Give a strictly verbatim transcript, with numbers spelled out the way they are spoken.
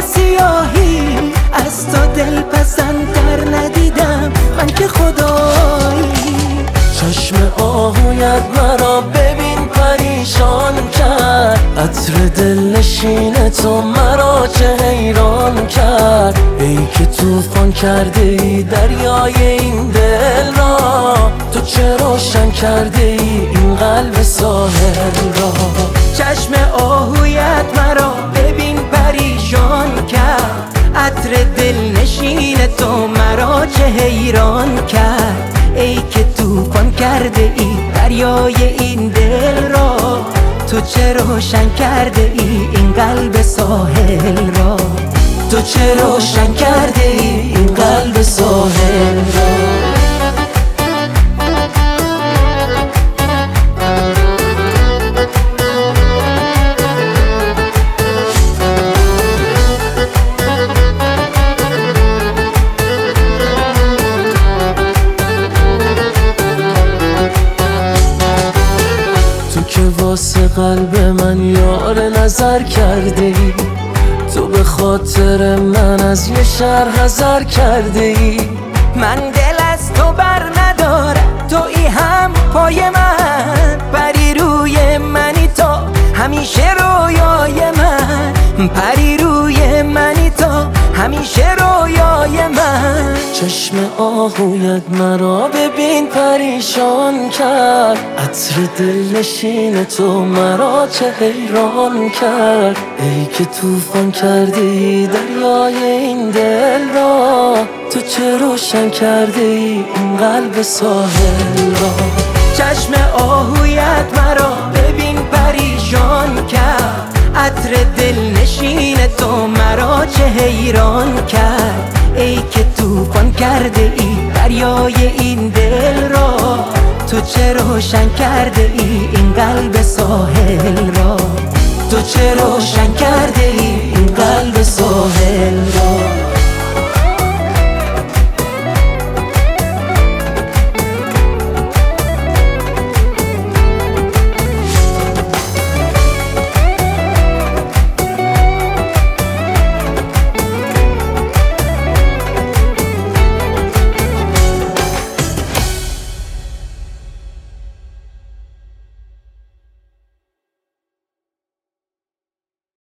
سیاهی از تو دل پسندتر ندیدم من که خدایی. چشم آهویت مرا ببین پریشان کرد، عطر دل نشین تو مرا چه حیران کرد. ای که طوفان کرده ای دریای این دل را، تو چه روشن کرده ای این قلب ساحل را. چشم آهویت مرا ببین پریشان کرد، عطر دل نشین تو مرا چه حیران کرد. ای که طوفان کرده ای دریای این دل را، تو چه روشن کرده ای این قلب ساحل را. تو چه روشن کرده ای این قلب ساحل را. که واسه قلب من یار نظر کرده ای، تو به خاطر من از یه شهر حذر کرده ای. من دل از تو بر ندارم، تویی هم پای من، پری روی منی تو همیشه رویای من، پری روی منی تو همیشه رویای من. چشم آهویت مرا ببین پریشان کرد، عطر دل نشین تو مرا چه حیران کرد. ای که طوفان کرده ای دریای این دل را، تو چه روشن کرده ای این قلب ساحل را. چشم آهویت مرا ببین پریشان کرد، عطر دل نشین تو مرا چه حیران کرد. ای که طوفان کرده ای دریای این دل را، تو چه روشن کرده ای این قلب ساحل را. تو چه روشن کرده ای این قلب ساحل را.